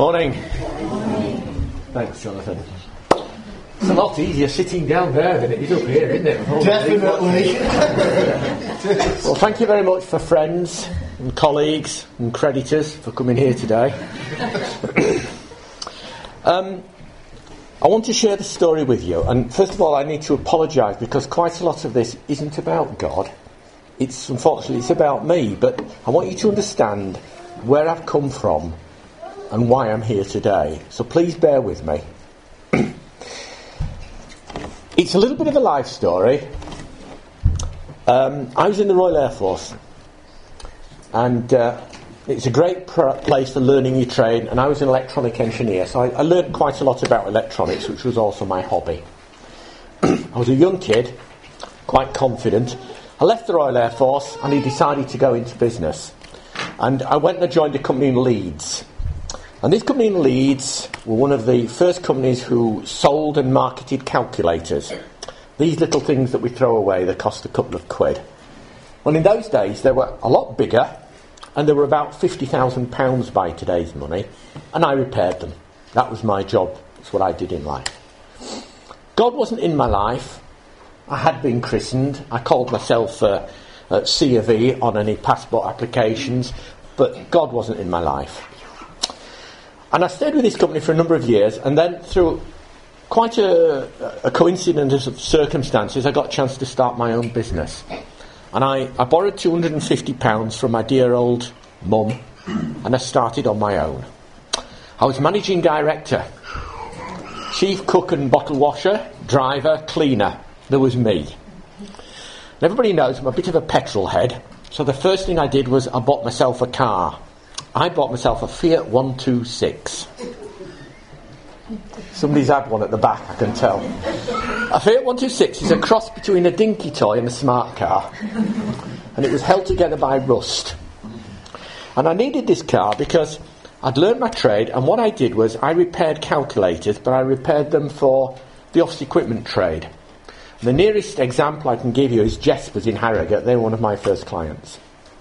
Morning. Thanks, Jonathan. It's a lot easier sitting down there than it is up here, isn't it? Definitely. Well, thank you very much for friends and colleagues and creditors for coming here today. I want to share the story with you, and first of all I need to apologise because quite a lot of this isn't about God. Unfortunately it's about me, but I want you to understand where I've come from and why I'm here today. So please bear with me. It's a little bit of a life story. I was in the Royal Air Force, and it's a great place for learning your trade, and I was an electronic engineer, so I learned quite a lot about electronics, which was also my hobby. I was a young kid, quite confident. I left the Royal Air Force and he decided to go into business, and I went and joined a company in Leeds. And this company in Leeds were one of the first companies who sold and marketed calculators. These little things that we throw away that cost a couple of quid. Well, in those days they were a lot bigger, and they were about £50,000 by today's money, and I repaired them. That was my job. That's what I did in life. God wasn't in my life. I had been christened. I called myself C of E on any passport applications, but God wasn't in my life. And I stayed with this company for a number of years, and then through quite a coincidence of circumstances, I got a chance to start my own business. And I borrowed £250 from my dear old mum, and I started on my own. I was managing director, chief cook and bottle washer, driver, cleaner. There was me. And everybody knows I'm a bit of a petrol head, so the first thing I did was I bought myself a car. I bought myself a Fiat 126. Somebody's had one at the back, I can tell. A Fiat 126 is a cross between a dinky toy and a smart car, and it was held together by rust. And I needed this car because I'd learned my trade, and what I did was I repaired calculators, but I repaired them for the office equipment trade. And the nearest example I can give you is Jespers in Harrogate. They were one of my first clients.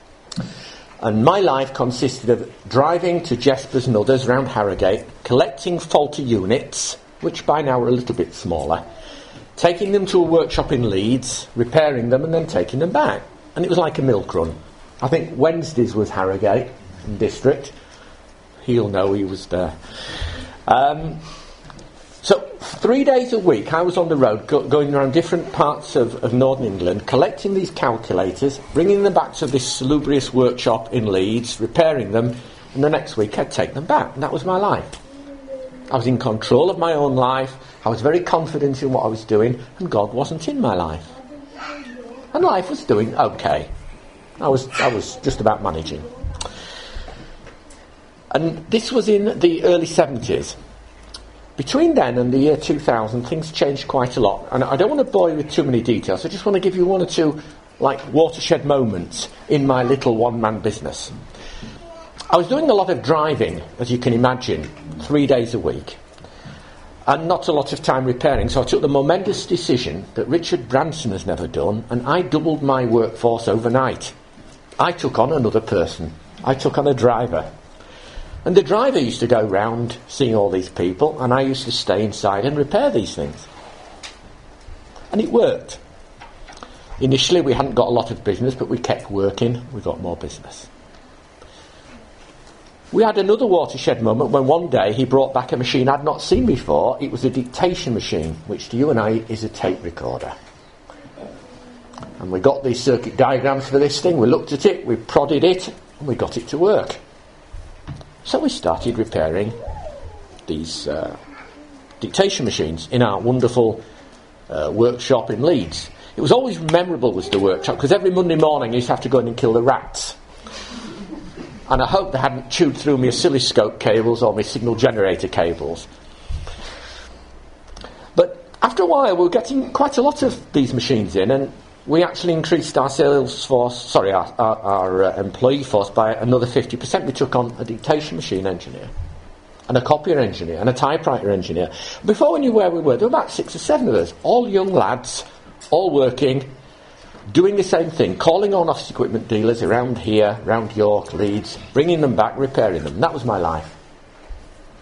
And my life consisted of driving to Jespers and others around Harrogate, collecting faulty units, which by now are a little bit smaller, taking them to a workshop in Leeds, repairing them, and then taking them back. And it was like a milk run. I think Wednesdays was Harrogate district. He'll know he was there. So 3 days a week I was on the road going around different parts of northern England, collecting these calculators, bringing them back to this salubrious workshop in Leeds, repairing them, and the next week I'd take them back. And that was my life. I was in control of my own life. I was very confident in what I was doing, and God wasn't in my life. And life was doing okay. I was just about managing. And this was in the early 70s. Between then and the year 2000, things changed quite a lot. And I don't want to bore you with too many details. I just want to give you one or two watershed moments in my little one-man business. I was doing a lot of driving, as you can imagine, 3 days a week. And not a lot of time repairing. So I took the momentous decision that Richard Branson has never done, and I doubled my workforce overnight. I took on another person. I took on a driver. And the driver used to go round seeing all these people, and I used to stay inside and repair these things. And it worked. Initially we hadn't got a lot of business, but we kept working, we got more business. We had another watershed moment when one day he brought back a machine I'd not seen before. It was a dictation machine, which to you and I is a tape recorder. And we got these circuit diagrams for this thing, we looked at it, we prodded it, and we got it to work. So we started repairing these dictation machines in our wonderful workshop in Leeds. It was always memorable, was the workshop, because every Monday morning I used to have to go in and kill the rats. And I hope they hadn't chewed through my oscilloscope cables or my signal generator cables. But after a while we were getting quite a lot of these machines in, and we actually increased our our employee force by another 50%. We took on a dictation machine engineer, and a copier engineer, and a typewriter engineer. Before we knew where we were, there were about 6 or 7 of us, all young lads, all working, doing the same thing, calling on office equipment dealers around here, around York, Leeds, bringing them back, repairing them. And that was my life.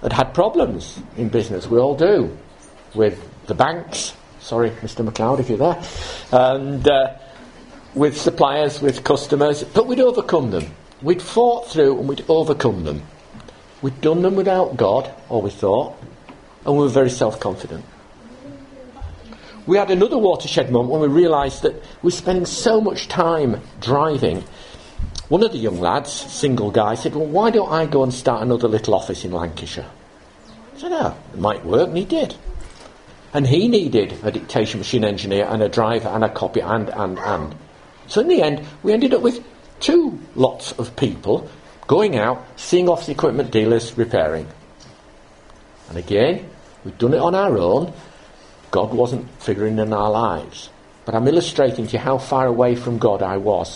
had problems in business. We all do. With the banks, sorry, Mr. McLeod, if you're there, and with suppliers, with customers, but we'd overcome them. We'd fought through and we'd overcome them. We'd done them without God, or we thought, and we were very self-confident. We had another watershed moment when we realised that we were spending so much time driving. One of the young lads, single guy, said, well, why don't I go and start another little office in Lancashire? I said, oh, it might work, and he did. And he needed a dictation machine engineer and a driver and a copy and. So in the end, we ended up with 2 lots of people going out, seeing office equipment dealers repairing. And again, we'd done it on our own. God wasn't figuring in our lives. But I'm illustrating to you how far away from God I was.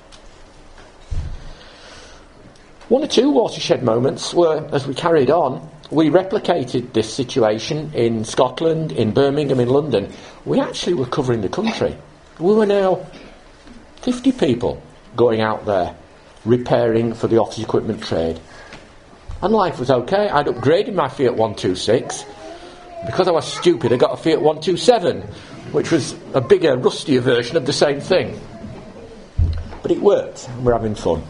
1 or 2 watershed moments were, as we carried on, we replicated this situation in Scotland, in Birmingham, in London. We actually were covering the country. We were now 50 people going out there, repairing for the office equipment trade. And life was okay. I'd upgraded my Fiat 126. Because I was stupid, I got a Fiat 127, which was a bigger, rustier version of the same thing. But it worked, and we're having fun.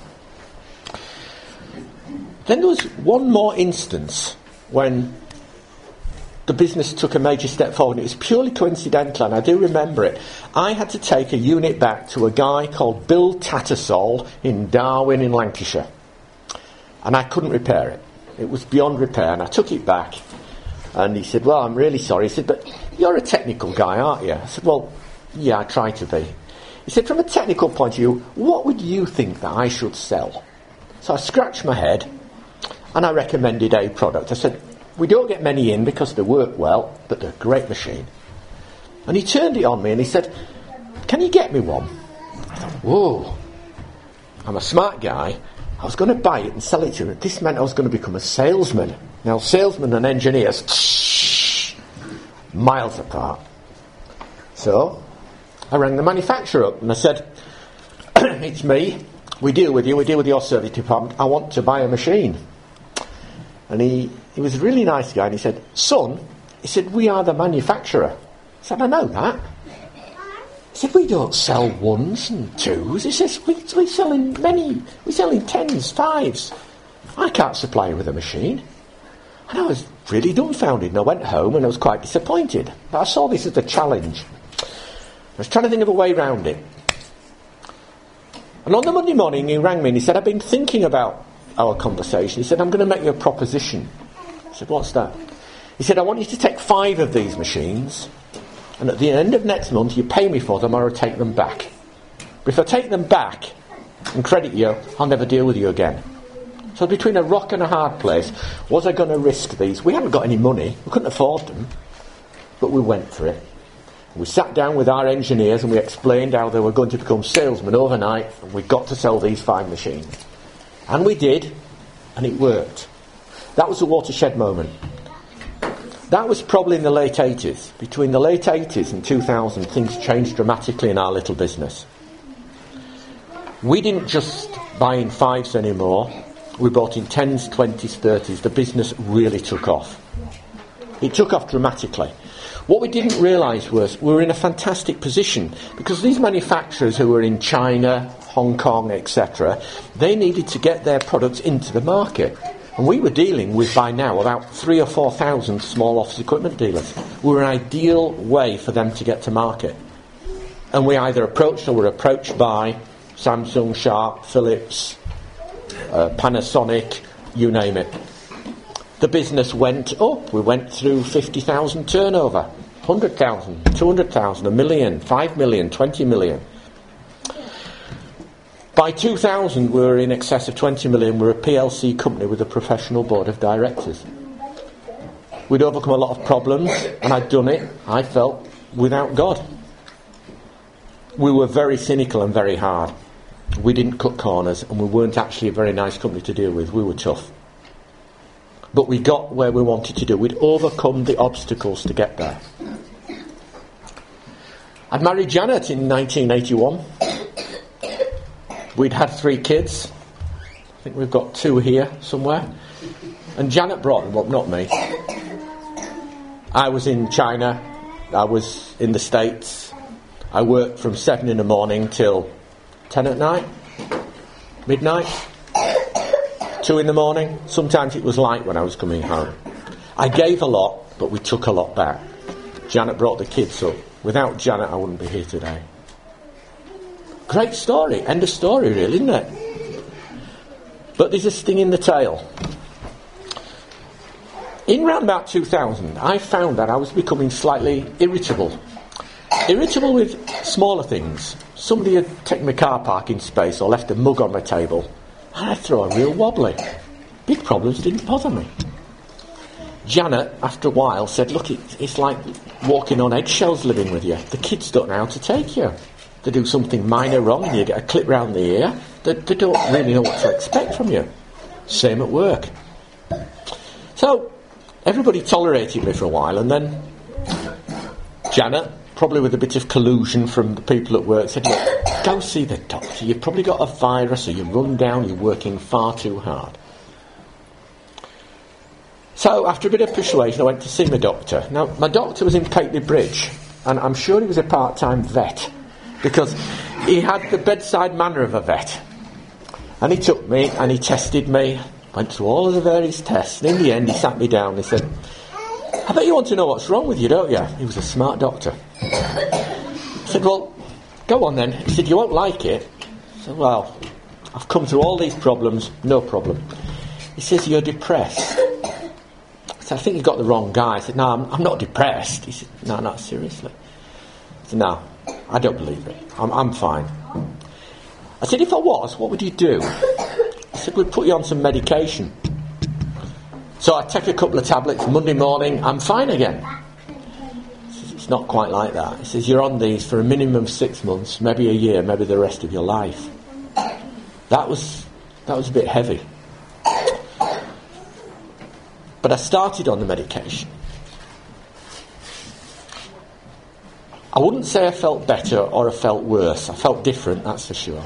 Then there was one more instance when the business took a major step forward. It was purely coincidental, and I do remember it. I had to take a unit back to a guy called Bill Tattersall in Darwin in Lancashire. And I couldn't repair it. It was beyond repair, and I took it back. And he said, well, I'm really sorry. He said, but you're a technical guy, aren't you? I said, well, yeah, I try to be. He said, from a technical point of view, what would you think that I should sell? So I scratched my head, and I recommended a product. I said, we don't get many in because they work well, but they're a great machine. And he turned it on me and he said, can you get me one? I thought, whoa, I'm a smart guy. I was going to buy it and sell it to him. This meant I was going to become a salesman. Now, salesmen and engineers, miles apart. So I rang the manufacturer up and I said, it's me. We deal with you. We deal with your service department. I want to buy a machine. And he was a really nice guy, and he said, son, he said, we are the manufacturer. I said, I know that. He said, we don't sell 1s and 2s. He says, we sell in many. We sell in 10s, 5s. I can't supply you with a machine. And I was really dumbfounded, and I went home and I was quite disappointed. But I saw this as a challenge. I was trying to think of a way around it. And on the Monday morning he rang me and he said, I've been thinking about our conversation. He said, I'm going to make you a proposition. I said, what's that? He said, I want you to take 5 of these machines, and at the end of next month you pay me for them or I'll take them back. But if I take them back and credit you, I'll never deal with you again. So between a rock and a hard place, was I going to risk these? We hadn't got any money, we couldn't afford them, but we went for it. We sat down with our engineers and we explained how they were going to become salesmen overnight, and we got to sell these 5 machines. And we did, and it worked. That was a watershed moment. That was probably in the late 80s. Between the late 80s and 2000, things changed dramatically in our little business. We didn't just buy in 5s anymore. We bought in 10s, 20s, 30s. The business really took off. It took off dramatically. What we didn't realise was we were in a fantastic position, because these manufacturers who were in China, Hong Kong, etc., they needed to get their products into the market. And we were dealing with, by now, about 3,000 or 4,000 small office equipment dealers. We were an ideal way for them to get to market. And we either approached or were approached by Samsung, Sharp, Philips, Panasonic, you name it. The business went up. We went through 50,000 turnover, 100,000, 200,000, 1 million, 5 million, 20 million. By 2000, we were in excess of 20 million. We were a PLC company with a professional board of directors. We'd overcome a lot of problems, and I'd done it, I felt, without God. We were very cynical and very hard. We didn't cut corners, and we weren't actually a very nice company to deal with. We were tough. But we got where we wanted to do. We'd overcome the obstacles to get there. I'd married Janet in 1981. We'd had 3 kids. I think we've got 2 here somewhere. And Janet brought them up, not me. I was in China, I was in the States. I worked from 7 in the morning till 10 at night, midnight, 2 in the morning. Sometimes it was light when I was coming home. I gave a lot, but we took a lot back. Janet brought the kids up. Without Janet, I wouldn't be here today. Great story, end of story really, isn't it? But there's a sting in the tail. In round about 2000, I found that I was becoming slightly irritable. Irritable with smaller things. Somebody had taken my car parking space or left a mug on my table, and I'd throw a real wobbly. Big problems didn't bother me. Janet, after a while, said, look, it's like walking on eggshells living with you. The kids don't know how to take you. They do something minor wrong and you get a clip round the ear. They don't really know what to expect from you. Same at work. So, everybody tolerated me for a while, and then Janet, probably with a bit of collusion from the people at work, said, look, go see the doctor. You've probably got a virus, or you're run down, you're working far too hard. So, after a bit of persuasion, I went to see my doctor. Now, my doctor was in Pateley Bridge, and I'm sure he was a part-time vet, because he had the bedside manner of a vet. And he took me, and he tested me, went through all of the various tests, and in the end he sat me down and he said, I bet you want to know what's wrong with you, don't you? He was a smart doctor. I said, well, go on then. He said, you won't like it. I said, well, I've come through all these problems, no problem. He says, you're depressed. I said, I think you've got the wrong guy. I said, no, I'm not depressed. He said, no, seriously. I said, no, I don't believe it. I'm fine. I said, if I was, what would you do? He said, we'd put you on some medication. So I take a couple of tablets, Monday morning, I'm fine again. He says, it's not quite like that. He says, you're on these for a minimum of 6 months, maybe a year, maybe the rest of your life. That was a bit heavy. But I started on the medication. I wouldn't say I felt better or I felt worse. I felt different, that's for sure.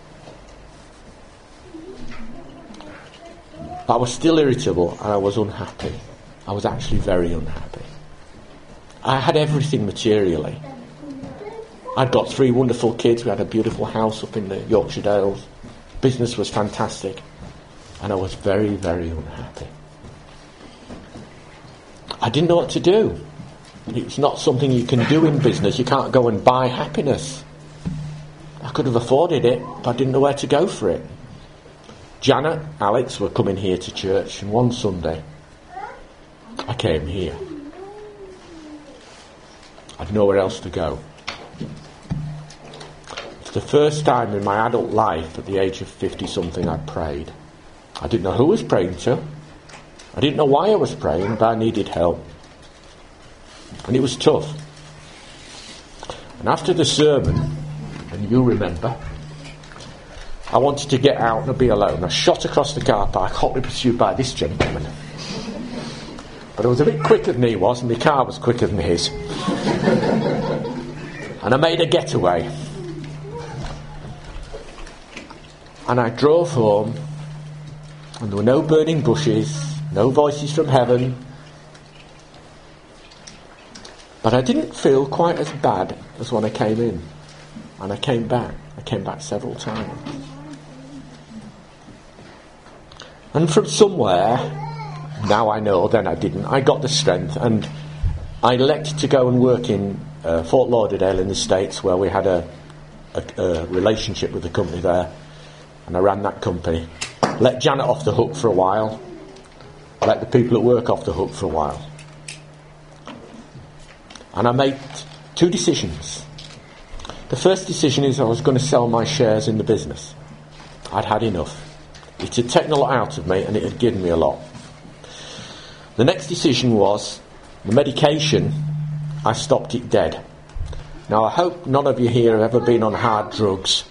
But I was still irritable and I was unhappy. I was actually very unhappy. I had everything materially. I'd got 3 wonderful kids. We had a beautiful house up in the Yorkshire Dales. Business was fantastic. And I was very, very unhappy. I didn't know what to do. It's not something you can do in business. You can't go and buy happiness. I could have afforded it, but I didn't know where to go for it. Janet, Alex were coming here to church, and one Sunday I came here. I'd nowhere else to go. It's the first time in my adult life at the age of 50-something I prayed. I didn't know who I was praying to. I didn't know why I was praying, but I needed help. And it was tough. And after the sermon, and you remember, I wanted to get out and be alone. I shot across the car park, hotly pursued by this gentleman. But I was a bit quicker than he was, and my car was quicker than his. And I made a getaway. And I drove home, and there were no burning bushes, no voices from heaven. But I didn't feel quite as bad as when I came in. And I came back. I came back several times. And from somewhere, now I know, then I didn't, I got the strength, and I elected to go and work in Fort Lauderdale in the States, where we had a relationship with the company there, and I ran that company. Let Janet off the hook for a while. I let the people at work off the hook for a while. And I made 2 decisions. The first decision is I was going to sell my shares in the business. I'd had enough. It had taken a lot out of me and it had given me a lot. The next decision was the medication, I stopped it dead. Now I hope none of you here have ever been on hard drugs.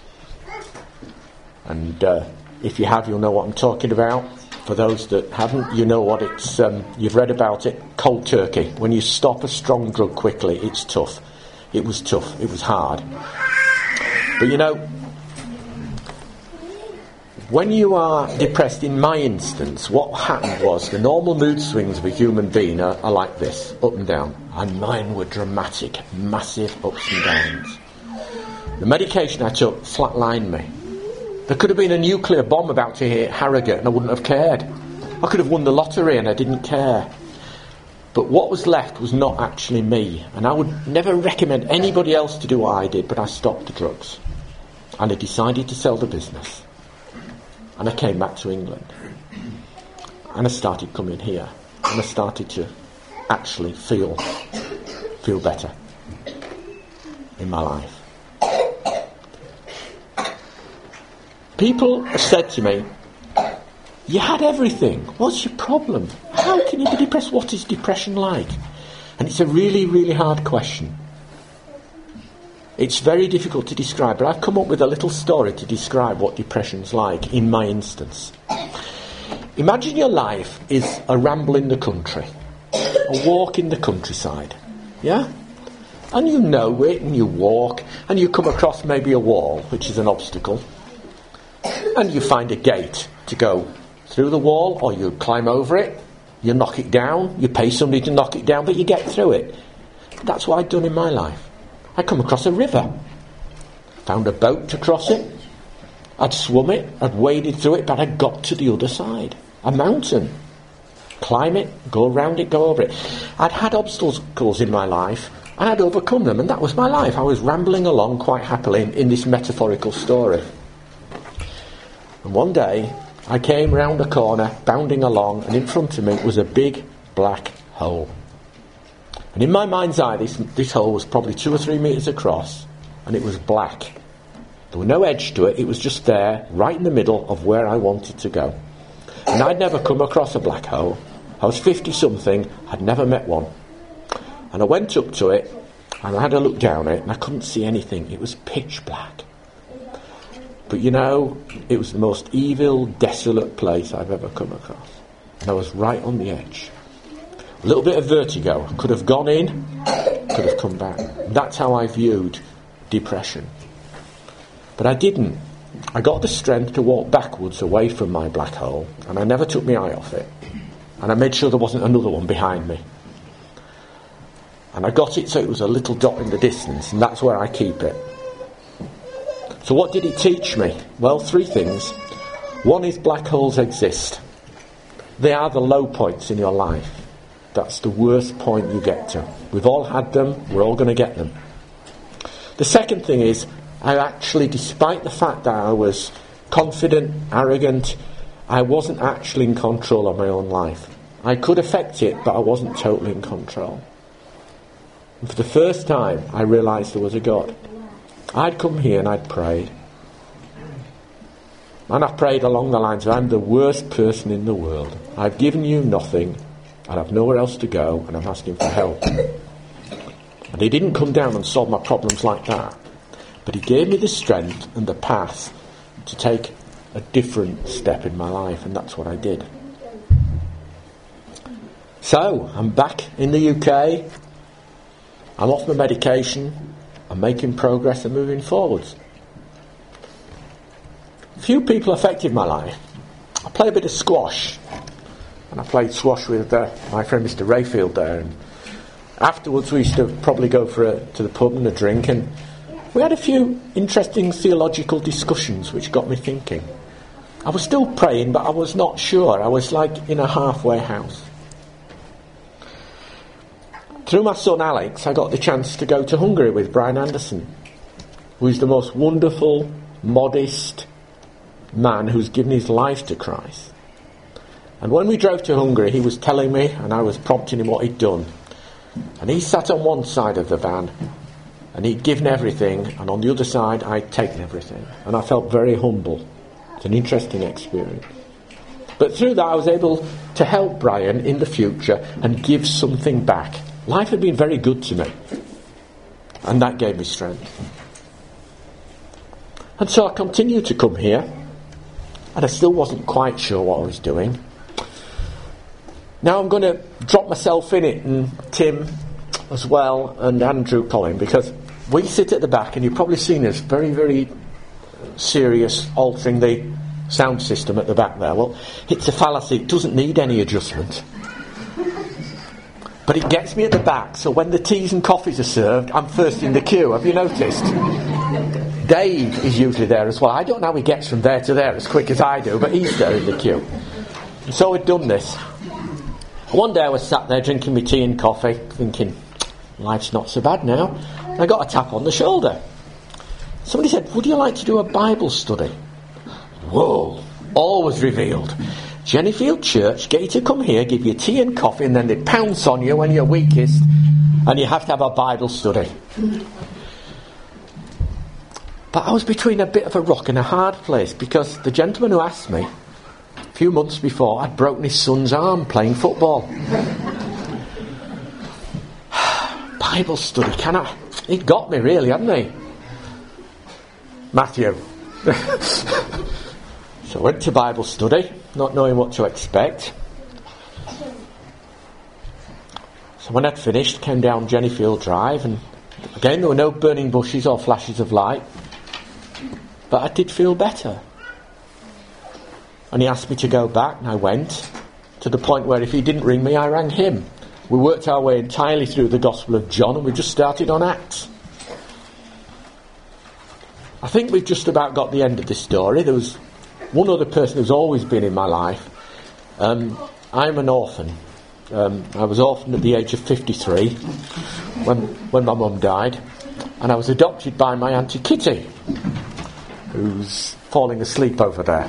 And if you have, you'll know what I'm talking about. For those that haven't, you know what it's, you've read about it, cold turkey. When you stop a strong drug quickly, it's tough. It was tough, it was hard. But you know, when you are depressed, in my instance, what happened was the normal mood swings of a human being are like this, up and down. And mine were dramatic, massive ups and downs. The medication I took flatlined me. There could have been a nuclear bomb about to hit Harrogate and I wouldn't have cared. I could have won the lottery and I didn't care. But what was left was not actually me. And I would never recommend anybody else to do what I did, but I stopped the drugs. And I decided to sell the business. And I came back to England. And I started coming here. And I started to actually feel better in my life. People have said to me, you had everything. What's your problem? How can you be depressed? What is depression like? And it's a really, really hard question. It's very difficult to describe, but I've come up with a little story to describe what depression's like in my instance. Imagine your life is a ramble in the country, a walk in the countryside, yeah? And you know it, and you walk, and you come across maybe a wall, which is an obstacle, and you find a gate to go through the wall, or you climb over it, you knock it down, you pay somebody to knock it down, but you get through it. That's what I'd done in my life. I'd come across a river, found a boat to cross it, I'd swum it, I'd waded through it, but I got to the other side. A mountain, climb it, go around it, go over it. I'd had obstacles in my life, and I'd overcome them, and that was my life. I was rambling along quite happily in this metaphorical story. And one day, I came round a corner, bounding along, and in front of me was a big black hole. And in my mind's eye, this hole was probably 2 or 3 metres across, and it was black. There was no edge to it, it was just there, right in the middle of where I wanted to go. And I'd never come across a black hole. I was 50-something, I'd never met one. And I went up to it, and I had a look down it, and I couldn't see anything. It was pitch black. But you know, it was the most evil, desolate place I've ever come across. And I was right on the edge. A little bit of vertigo. Could have gone in, could have come back. That's how I viewed depression. But I didn't. I got the strength to walk backwards away from my black hole, and I never took my eye off it. And I made sure there wasn't another one behind me. And I got it so it was a little dot in the distance, and that's where I keep it. So what did it teach me? Well, 3 things. One is black holes exist. They are the low points in your life. That's the worst point you get to. We've all had them, we're all going to get them. The second thing is, I actually, despite the fact that I was confident, arrogant, I wasn't actually in control of my own life. I could affect it, but I wasn't totally in control. And for the first time, I realised there was a God. I'd come here and I'd prayed. And I've prayed along the lines of, I'm the worst person in the world. I've given you nothing, and I've nowhere else to go, and I'm asking for help. And he didn't come down and solve my problems like that. But he gave me the strength and the path to take a different step in my life, and that's what I did. So, I'm back in the UK. I'm off my medication. I'm making progress and moving forwards. Few people affected my life. I play a bit of squash. And I played squash with my friend Mr. Rayfield there. And afterwards we used to probably go to the pub and a drink. And we had a few interesting theological discussions which got me thinking. I was still praying, but I was not sure. I was like in a halfway house. Through my son Alex, I got the chance to go to Hungary with Brian Anderson, who is the most wonderful, modest man who's given his life to Christ. And when we drove to Hungary, he was telling me, and I was prompting him what he'd done. And he sat on one side of the van, and he'd given everything, and on the other side, I'd taken everything. And I felt very humble. It's an interesting experience. But through that, I was able to help Brian in the future and give something back. Life had been very good to me, and that gave me strength. And so I continued to come here, and I still wasn't quite sure what I was doing. Now I'm going to drop myself in it, and Tim as well, and Andrew Colin, because we sit at the back, and you've probably seen us very, very serious, altering the sound system at the back there. Well, it's a fallacy. It doesn't need any adjustment. But it gets me at the back, so when the teas and coffees are served, I'm first in the queue. Have you noticed? Dave is usually there as well. I don't know how he gets from there to there as quick as I do, but he's there in the queue. And so we'd done this. One day I was sat there drinking my tea and coffee, thinking, life's not so bad now. And I got a tap on the shoulder. Somebody said, would you like to do a Bible study? Whoa, all was revealed. Jennyfield Church get you to come here, give you tea and coffee, and then they pounce on you when you're weakest, and you have to have a Bible study. But I was between a bit of a rock and a hard place, because the gentleman who asked me a few months before had broken his son's arm playing football. Bible study, he'd got me really, hadn't he? Matthew. So I went to Bible study, not knowing what to expect. So when I'd finished, came down Jennyfield Drive, and again there were no burning bushes or flashes of light, but I did feel better. And he asked me to go back, and I went, to the point where if he didn't ring me, I rang him. We worked our way entirely through the Gospel of John, and we just started on Acts. I think we've just about got the end of this story. There was one other person who's always been in my life. I'm an orphan. I was orphaned at the age of 53 when my mum died, and I was adopted by my Auntie Kitty, who's falling asleep over there.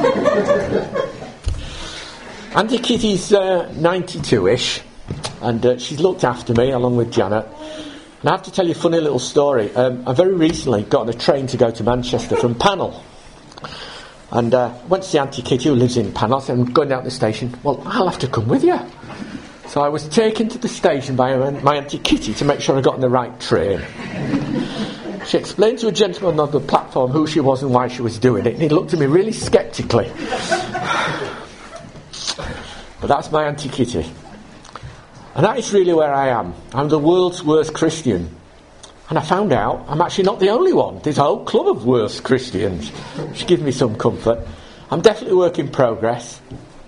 Auntie Kitty's 92-ish, and she's looked after me along with Janet. And I have to tell you a funny little story. I very recently got on a train to go to Manchester from Pannell. And went to see Auntie Kitty, who lives in Pannell. I said, I'm going down to the station. Well, I'll have to come with you. So I was taken to the station by my Auntie Kitty to make sure I got on the right train. She explained to a gentleman on the platform who she was and why she was doing it, and he looked at me really sceptically. But that's my Auntie Kitty. And that is really where I am. I'm the world's worst Christian. And I found out I'm actually not the only one. There's a whole club of worst Christians, which gives me some comfort. I'm definitely a work in progress.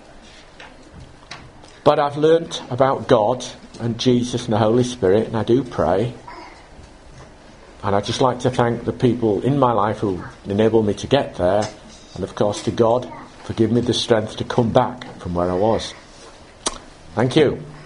But I've learnt about God and Jesus and the Holy Spirit, and I do pray. And I'd just like to thank the people in my life who enabled me to get there. And of course to God for giving me the strength to come back from where I was. Thank you.